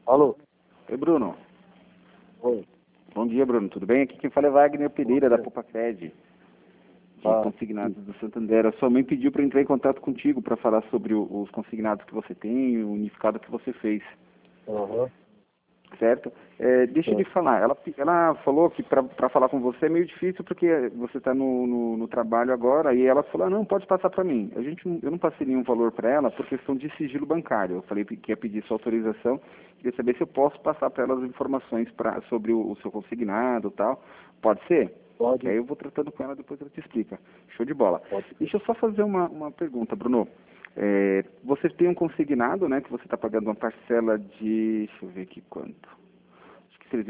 Alô? Oi, Bruno. Oi. Bom dia, Bruno. Tudo bem? Aqui quem fala é Wagner Pereira, da Popacred, de Ah, consignados do Santander. A sua mãe pediu para entrar em contato contigo para falar sobre os consignados que você tem, o unificado que você fez, aham. certo? Deixa eu lhe falar. Ela falou que para falar com você é meio difícil porque você está no trabalho agora e ela falou, não, pode passar para mim. Eu não passei nenhum valor para ela por questão de sigilo bancário. Eu falei que ia pedir sua autorização, queria saber se eu posso passar para ela as informações sobre o seu consignado e tal. Pode ser? Pode. Que aí eu vou tratando com ela, depois ela te explica. Show de bola. Pode. Deixa eu só fazer uma pergunta, Bruno. Você tem um consignado, né, que você está pagando uma parcela de, deixa eu ver aqui quanto, acho que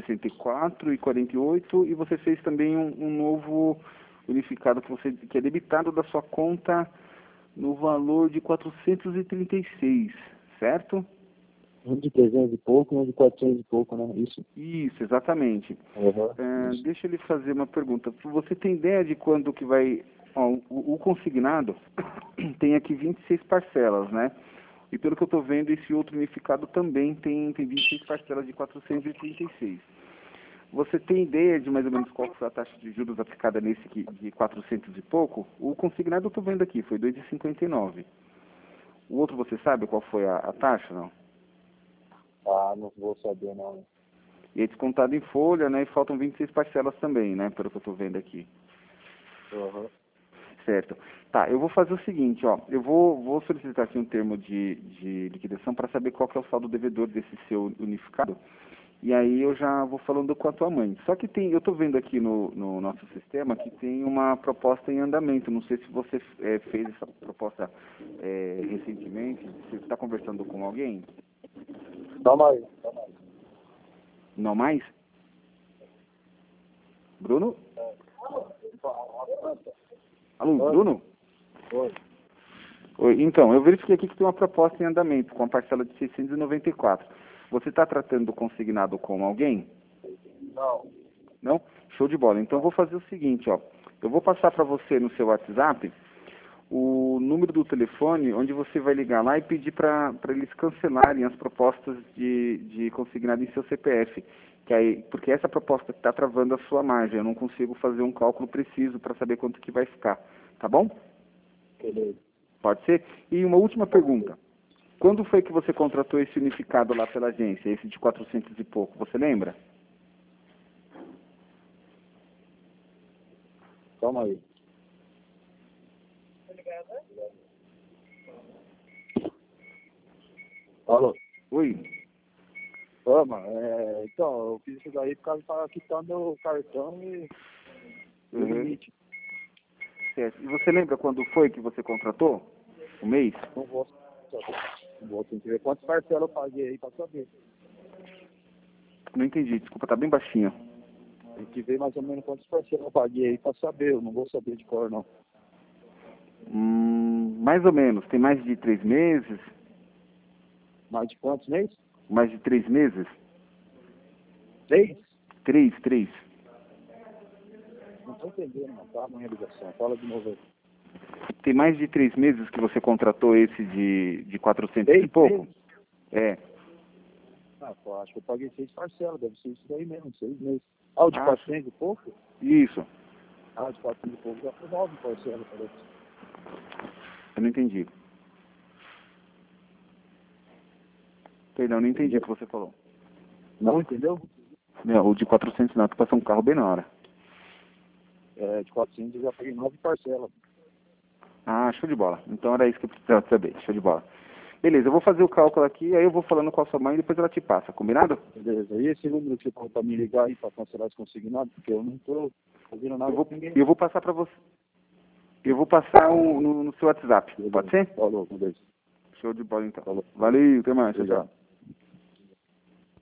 364,48, e você fez também um novo unificado que é debitado da sua conta no valor de 436, certo? Um de 300 e pouco, um de 400 e pouco, né? Isso, exatamente. Isso. Deixa eu lhe fazer uma pergunta. Você tem ideia de quando que vai... Ó, o consignado tem aqui 26 parcelas, né? E pelo que eu estou vendo, esse outro unificado também tem 26 parcelas de 436. Você tem ideia de mais ou menos qual foi a taxa de juros aplicada nesse aqui de 400 e pouco? O consignado eu estou vendo aqui, foi 2,59. O outro você sabe qual foi a taxa, não? Ah, não vou saber, não. E é descontado em folha, né? E faltam 26 parcelas também, né? Pelo que eu estou vendo aqui. Aham. Certo. Tá, eu vou fazer o seguinte, ó. Eu vou solicitar aqui um termo de liquidação para saber qual que é o saldo devedor desse seu unificado. E aí eu já vou falando com a tua mãe. Só que eu estou vendo aqui no nosso sistema que tem uma proposta em andamento. Não sei se você fez essa proposta recentemente. Você está conversando com alguém? Calma aí. Não mais? Bruno? Alô, Oi. Bruno? Oi. Oi, então, eu verifiquei aqui que tem uma proposta em andamento com a parcela de 694. Você está tratando do consignado com alguém? Não. Não? Show de bola. Então eu vou fazer o seguinte, ó. Eu vou passar para você no seu WhatsApp o número do telefone onde você vai ligar lá e pedir para eles cancelarem as propostas de consignado em seu CPF. Porque essa proposta está travando a sua margem. Eu não consigo fazer um cálculo preciso para saber quanto que vai ficar. Tá bom? Beleza. Pode ser? E uma última pergunta. Quando foi que você contratou esse unificado lá pela agência, esse de 400 e pouco? Você lembra? Calma aí. Alô? Oi? Mano, então, eu fiz isso daí por causa de estar quitando o cartão e o Uhum. limite. Certo. E você lembra quando foi que você contratou? O mês? Não vou saber. Não vou, tem que ver quantas parcelas eu paguei aí pra saber. Não entendi, desculpa, tá bem baixinho. Tem que ver mais ou menos quantas parcelas eu paguei aí pra saber. Eu não vou saber de cor, não. Mais ou menos. Tem mais de 3 meses? Mais de quantos meses? Mais de 3 meses? 6? 3. Não tô entendendo, não. Tá amanhã a ligação. Fala de novo aí. Tem mais de 3 meses que você contratou esse de 400 e 6 pouco? meses? É. Ah, pô, acho que eu paguei 6 parcelas. Deve ser isso daí mesmo, 6 meses. Ah, o de Ah, 400 e pouco? isso. Ah, o de 400 e pouco já foi 9 parcelas, parece. Eu não entendi. Perdão, não entendi o que você falou. Não entendeu? Não, o de 400 não, que passou um carro bem na hora. De 400 eu já paguei 9 parcelas. Ah, show de bola. Então era isso que eu precisava saber. Show de bola. Beleza, eu vou fazer o cálculo aqui, aí eu vou falando com a sua mãe e depois ela te passa, combinado? Beleza. E esse número que você falou pra me ligar aí pra cancelar esse consignado? Porque eu não tô ouvindo nada com ninguém. Eu vou passar para você. Eu vou passar no seu WhatsApp. Beleza. Pode ser? Falou, beleza. Show de bola então. Falou. Valeu, até mais. Tchau, Obrigado. tchau.